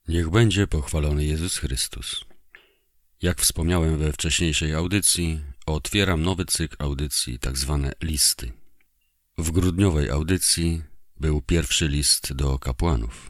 Niech będzie pochwalony Jezus Chrystus. Jak wspomniałem we wcześniejszej audycji, otwieram nowy cykl audycji, tak zwane listy. W grudniowej audycji był pierwszy list do kapłanów.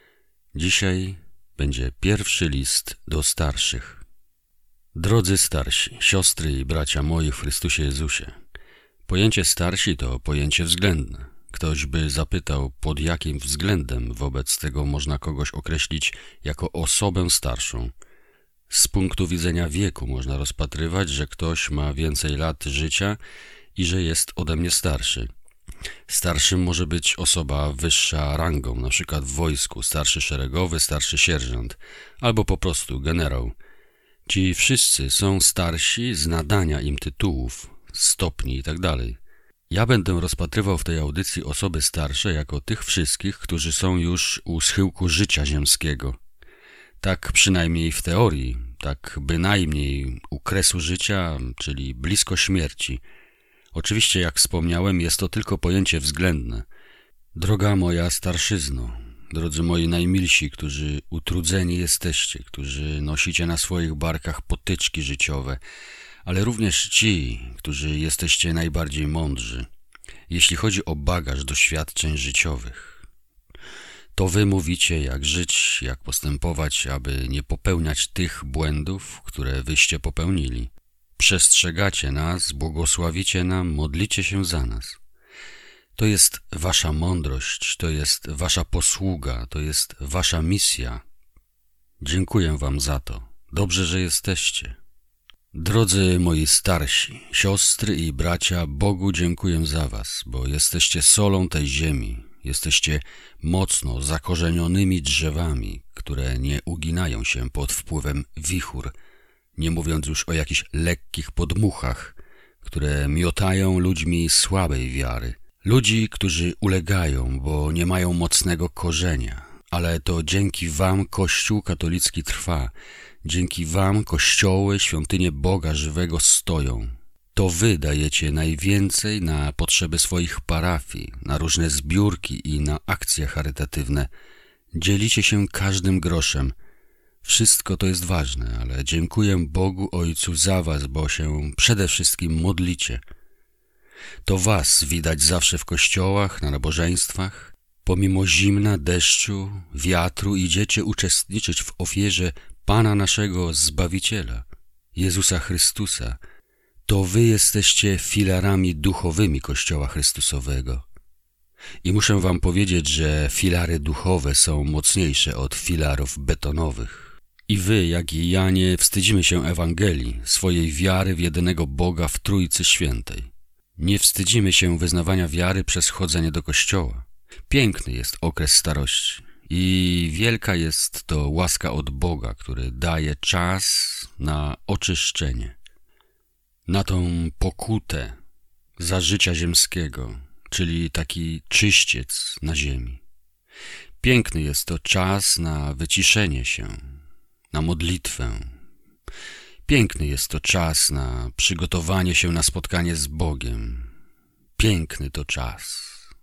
Dzisiaj będzie pierwszy list do starszych. Drodzy starsi, siostry i bracia moi w Chrystusie Jezusie, pojęcie starsi to pojęcie względne. Ktoś by zapytał, pod jakim względem wobec tego można kogoś określić jako osobę starszą. Z punktu widzenia wieku można rozpatrywać, że ktoś ma więcej lat życia i że jest ode mnie starszy. Starszym może być osoba wyższa rangą, na przykład w wojsku, starszy szeregowy, starszy sierżant, albo po prostu generał. Ci wszyscy są starsi z nadania im tytułów, stopni itd. Ja będę rozpatrywał w tej audycji osoby starsze jako tych wszystkich, którzy są już u schyłku życia ziemskiego. Tak przynajmniej w teorii, tak bynajmniej u kresu życia, czyli blisko śmierci. Oczywiście, jak wspomniałem, jest to tylko pojęcie względne. Droga moja starszyzno, drodzy moi najmilsi, którzy utrudzeni jesteście, którzy nosicie na swoich barkach potyczki życiowe, ale również ci, którzy jesteście najbardziej mądrzy, jeśli chodzi o bagaż doświadczeń życiowych. To wy mówicie, jak żyć, jak postępować, aby nie popełniać tych błędów, które wyście popełnili. Przestrzegacie nas, błogosławicie nam, modlicie się za nas. To jest wasza mądrość, to jest wasza posługa, to jest wasza misja. Dziękuję wam za to. Dobrze, że jesteście. Drodzy moi starsi, siostry i bracia, Bogu dziękuję za was, bo jesteście solą tej ziemi. Jesteście mocno zakorzenionymi drzewami, które nie uginają się pod wpływem wichur, nie mówiąc już o jakichś lekkich podmuchach, które miotają ludźmi słabej wiary. Ludzi, którzy ulegają, bo nie mają mocnego korzenia, ale to dzięki wam Kościół katolicki trwa. Dzięki wam kościoły, świątynie Boga żywego stoją. To wy dajecie najwięcej na potrzeby swoich parafii, na różne zbiórki i na akcje charytatywne. Dzielicie się każdym groszem. Wszystko to jest ważne, ale dziękuję Bogu Ojcu za was, bo się przede wszystkim modlicie. To was widać zawsze w kościołach, na nabożeństwach. Pomimo zimna, deszczu, wiatru idziecie uczestniczyć w ofierze Pana naszego Zbawiciela, Jezusa Chrystusa. To wy jesteście filarami duchowymi Kościoła Chrystusowego. I muszę wam powiedzieć, że filary duchowe są mocniejsze od filarów betonowych. I wy, jak i ja, nie wstydzimy się Ewangelii, swojej wiary w jedynego Boga w Trójcy Świętej. Nie wstydzimy się wyznawania wiary przez chodzenie do kościoła. Piękny jest okres starości. I wielka jest to łaska od Boga, który daje czas na oczyszczenie, na tą pokutę za życia ziemskiego, czyli taki czyściec na ziemi. Piękny jest to czas na wyciszenie się, na modlitwę. Piękny jest to czas na przygotowanie się na spotkanie z Bogiem. Piękny to czas.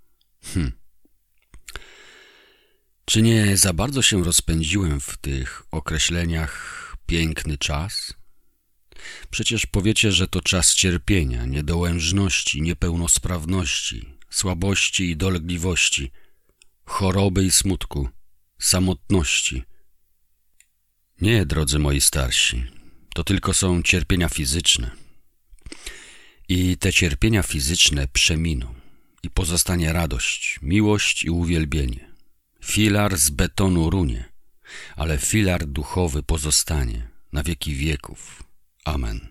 Czy nie za bardzo się rozpędziłem w tych określeniach piękny czas? Przecież powiecie, że to czas cierpienia, niedołężności, niepełnosprawności, słabości i dolegliwości, choroby i smutku, samotności. Nie, drodzy moi starsi, to tylko są cierpienia fizyczne. I te cierpienia fizyczne przeminą i pozostanie radość, miłość i uwielbienie. Filar z betonu runie, ale filar duchowy pozostanie na wieki wieków. Amen.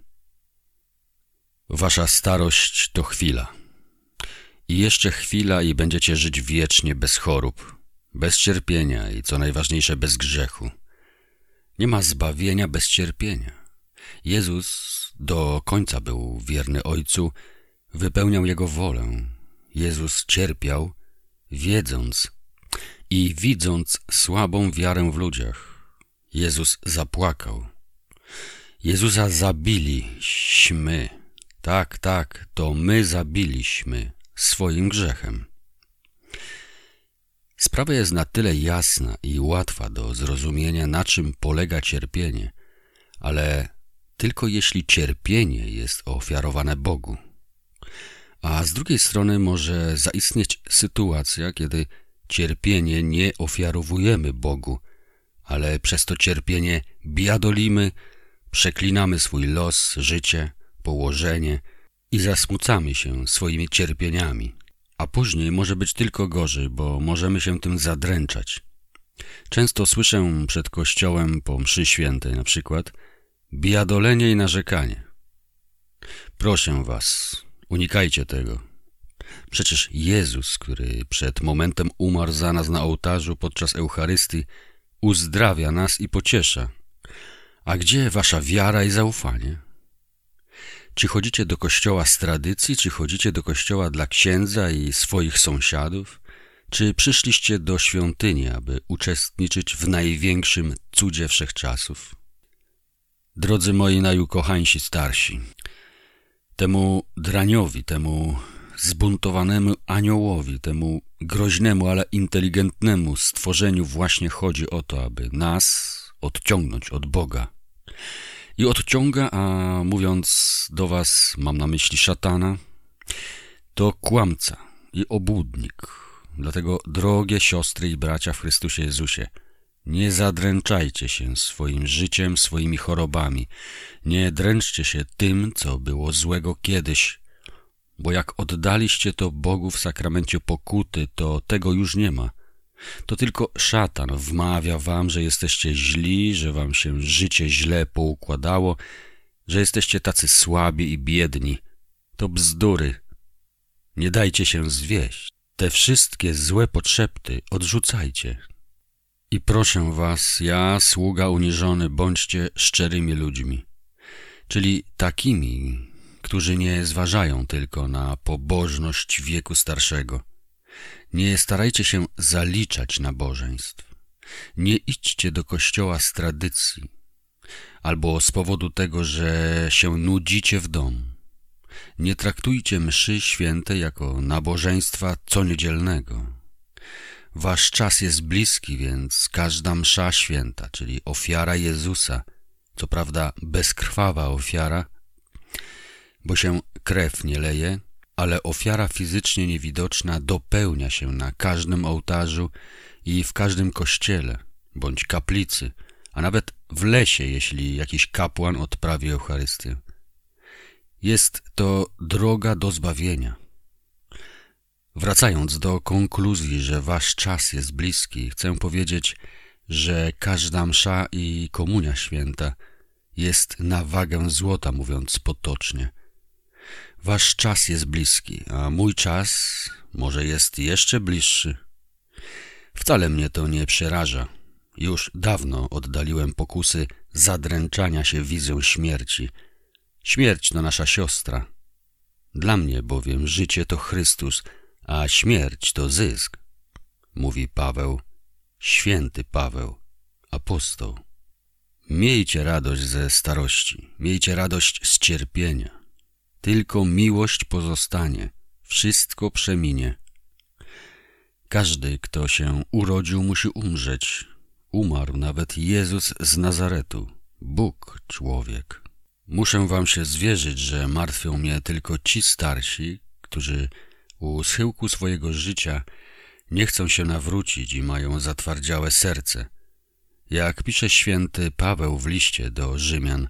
Wasza starość to chwila. I jeszcze chwila i będziecie żyć wiecznie bez chorób, bez cierpienia i co najważniejsze bez grzechu. Nie ma zbawienia bez cierpienia. Jezus do końca był wierny Ojcu, wypełniał Jego wolę. Jezus cierpiał, wiedząc i widząc słabą wiarę w ludziach. Jezus zapłakał. Jezusa zabiliśmy. Tak, to my zabiliśmy swoim grzechem. Sprawa jest na tyle jasna i łatwa do zrozumienia, na czym polega cierpienie, ale tylko jeśli cierpienie jest ofiarowane Bogu. A z drugiej strony może zaistnieć sytuacja, kiedy cierpienie nie ofiarowujemy Bogu, ale przez to cierpienie biadolimy, przeklinamy swój los, życie, położenie i zasmucamy się swoimi cierpieniami. A później może być tylko gorzej, bo możemy się tym zadręczać. Często słyszę przed kościołem po mszy świętej na przykład biadolenie i narzekanie. Proszę was, unikajcie tego. Przecież Jezus, który przed momentem umarł za nas na ołtarzu podczas Eucharystii, uzdrawia nas i pociesza. A gdzie wasza wiara i zaufanie? Czy chodzicie do kościoła z tradycji, czy chodzicie do kościoła dla księdza i swoich sąsiadów? Czy przyszliście do świątyni, aby uczestniczyć w największym cudzie wszechczasów? Drodzy moi najukochańsi starsi, temu draniowi, temu zbuntowanemu aniołowi, temu groźnemu, ale inteligentnemu stworzeniu właśnie chodzi o to, aby nas odciągnąć od Boga. I odciąga, a mówiąc do was, mam na myśli szatana, to kłamca i obłudnik. Dlatego, drogie siostry i bracia w Chrystusie Jezusie, nie zadręczajcie się swoim życiem, swoimi chorobami. Nie dręczcie się tym, co było złego kiedyś, bo jak oddaliście to Bogu w sakramencie pokuty, to tego już nie ma. To tylko szatan wmawia wam, że jesteście źli, że wam się życie źle poukładało, że jesteście tacy słabi i biedni. To bzdury. Nie dajcie się zwieść. Te wszystkie złe podszepty odrzucajcie. I proszę was, ja, sługa uniżony, bądźcie szczerymi ludźmi, czyli takimi, którzy nie zważają tylko na pobożność wieku starszego. Nie starajcie się zaliczać nabożeństw. Nie idźcie do kościoła z tradycji albo z powodu tego, że się nudzicie w domu. Nie traktujcie mszy świętej jako nabożeństwa coniedzielnego. Wasz czas jest bliski, więc każda msza święta, czyli ofiara Jezusa, co prawda bezkrwawa ofiara, bo się krew nie leje, ale ofiara fizycznie niewidoczna dopełnia się na każdym ołtarzu i w każdym kościele, bądź kaplicy, a nawet w lesie, jeśli jakiś kapłan odprawi Eucharystię. Jest to droga do zbawienia. Wracając do konkluzji, że wasz czas jest bliski, chcę powiedzieć, że każda msza i komunia święta jest na wagę złota, mówiąc potocznie. Wasz czas jest bliski, a mój czas może jest jeszcze bliższy. Wcale mnie to nie przeraża. Już dawno oddaliłem pokusy zadręczania się wizją śmierci. Śmierć to nasza siostra. Dla mnie bowiem życie to Chrystus, a śmierć to zysk, mówi Paweł, święty Paweł, apostoł. Miejcie radość ze starości, miejcie radość z cierpienia. Tylko miłość pozostanie, wszystko przeminie. Każdy, kto się urodził, musi umrzeć. Umarł nawet Jezus z Nazaretu, Bóg człowiek. Muszę wam się zwierzyć, że martwią mnie tylko ci starsi, którzy u schyłku swojego życia nie chcą się nawrócić i mają zatwardziałe serce. Jak pisze święty Paweł w liście do Rzymian,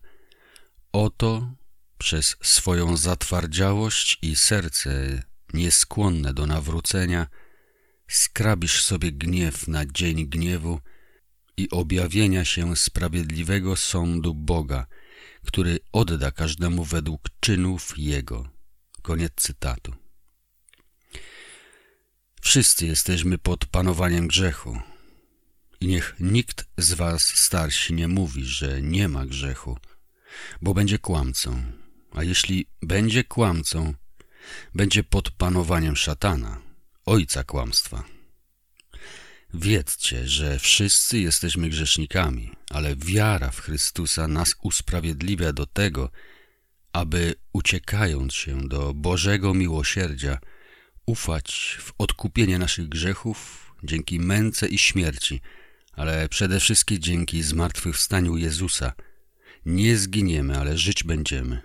oto przez swoją zatwardziałość i serce nieskłonne do nawrócenia skrabisz sobie gniew na dzień gniewu i objawienia się sprawiedliwego sądu Boga, który odda każdemu według czynów Jego. Koniec cytatu. Wszyscy jesteśmy pod panowaniem grzechu i niech nikt z was starsi nie mówi, że nie ma grzechu, bo będzie kłamcą, a jeśli będzie kłamcą, będzie pod panowaniem szatana, ojca kłamstwa. Wiedzcie, że wszyscy jesteśmy grzesznikami, ale wiara w Chrystusa nas usprawiedliwia do tego, aby uciekając się do Bożego miłosierdzia, ufać w odkupienie naszych grzechów, dzięki męce i śmierci, ale przede wszystkim dzięki zmartwychwstaniu Jezusa. Nie zginiemy, ale żyć będziemy.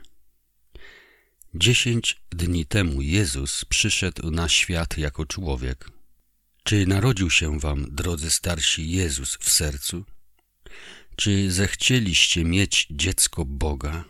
10 dni temu Jezus przyszedł na świat jako człowiek. Czy narodził się wam, drodzy starsi, Jezus w sercu? Czy zechcieliście mieć dziecko Boga?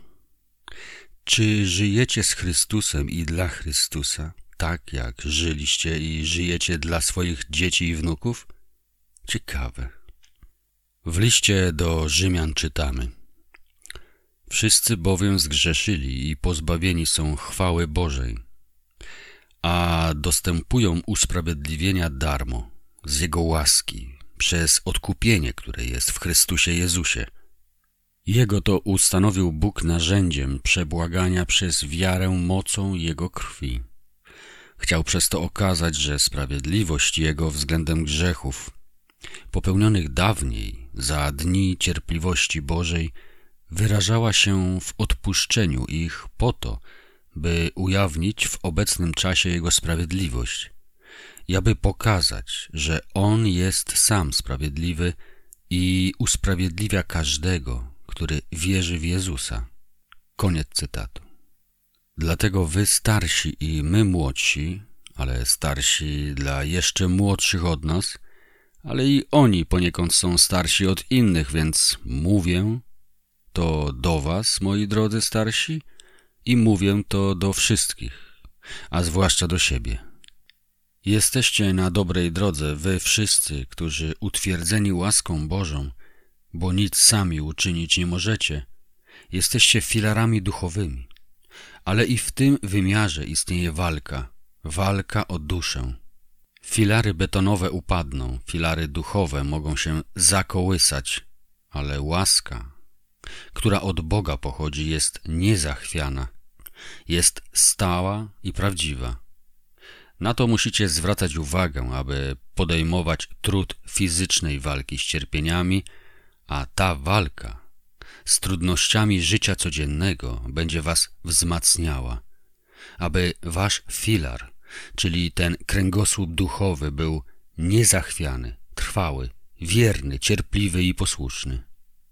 Czy żyjecie z Chrystusem i dla Chrystusa, tak jak żyliście i żyjecie dla swoich dzieci i wnuków? Ciekawe. W liście do Rzymian czytamy: wszyscy bowiem zgrzeszyli i pozbawieni są chwały Bożej, a dostępują usprawiedliwienia darmo, z Jego łaski, przez odkupienie, które jest w Chrystusie Jezusie. Jego to ustanowił Bóg narzędziem przebłagania przez wiarę mocą Jego krwi. Chciał przez to okazać, że sprawiedliwość Jego względem grzechów, popełnionych dawniej za dni cierpliwości Bożej, wyrażała się w odpuszczeniu ich po to, by ujawnić w obecnym czasie Jego sprawiedliwość i aby pokazać, że On jest sam sprawiedliwy i usprawiedliwia każdego, który wierzy w Jezusa. Koniec cytatu. Dlatego wy starsi i my młodsi, ale starsi dla jeszcze młodszych od nas, ale i oni poniekąd są starsi od innych, więc mówię to do was, moi drodzy starsi, i mówię to do wszystkich, a zwłaszcza do siebie. Jesteście na dobrej drodze, wy wszyscy, którzy utwierdzeni łaską Bożą, bo nic sami uczynić nie możecie, jesteście filarami duchowymi, ale i w tym wymiarze istnieje walka o duszę. Filary betonowe upadną, filary duchowe mogą się zakołysać, ale łaska, która od Boga pochodzi, jest niezachwiana, jest stała i prawdziwa. Na to musicie zwracać uwagę, aby podejmować trud fizycznej walki z cierpieniami, a ta walka z trudnościami życia codziennego będzie was wzmacniała, aby wasz filar, czyli ten kręgosłup duchowy, był niezachwiany, trwały, wierny, cierpliwy i posłuszny.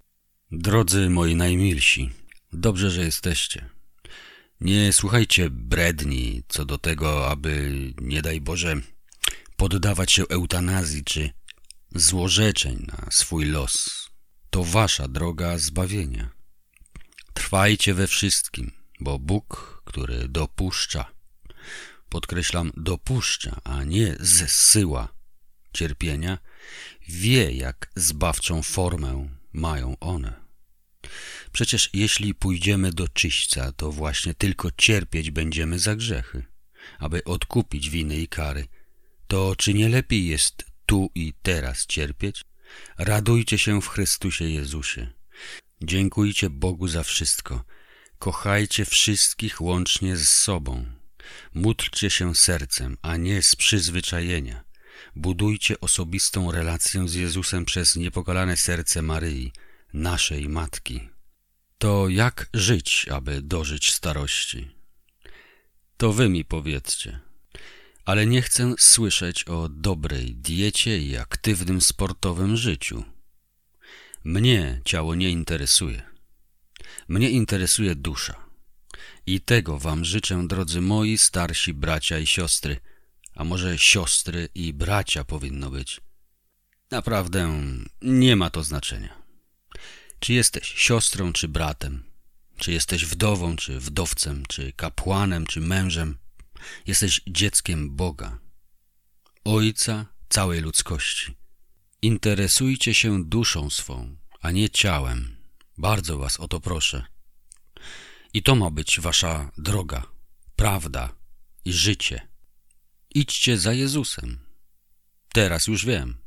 Drodzy moi najmilsi, dobrze, że jesteście. Nie słuchajcie bredni co do tego, aby, nie daj Boże, poddawać się eutanazji czy złorzeczeń na swój los. To wasza droga zbawienia. Trwajcie we wszystkim, bo Bóg, który dopuszcza, podkreślam, dopuszcza, a nie zsyła cierpienia, wie, jak zbawczą formę mają one. Przecież jeśli pójdziemy do czyśćca, to właśnie tylko cierpieć będziemy za grzechy, aby odkupić winy i kary. To czy nie lepiej jest tu i teraz cierpieć? Radujcie się w Chrystusie Jezusie. Dziękujcie Bogu za wszystko. Kochajcie wszystkich łącznie z sobą. Módlcie się sercem, a nie z przyzwyczajenia. Budujcie osobistą relację z Jezusem przez niepokalane serce Maryi, naszej Matki. To jak żyć, aby dożyć starości? To wy mi powiedzcie. Ale nie chcę słyszeć o dobrej diecie i aktywnym sportowym życiu. Mnie ciało nie interesuje. Mnie interesuje dusza. I tego wam życzę, drodzy moi starsi bracia i siostry, a może siostry i bracia powinno być. Naprawdę nie ma to znaczenia. Czy jesteś siostrą, czy bratem? Czy jesteś wdową, czy wdowcem? Czy kapłanem, czy mężem? Jesteś dzieckiem Boga, Ojca całej ludzkości. Interesujcie się duszą swą, a nie ciałem. Bardzo was o to proszę. I to ma być wasza droga, prawda i życie. Idźcie za Jezusem. Teraz już wiem.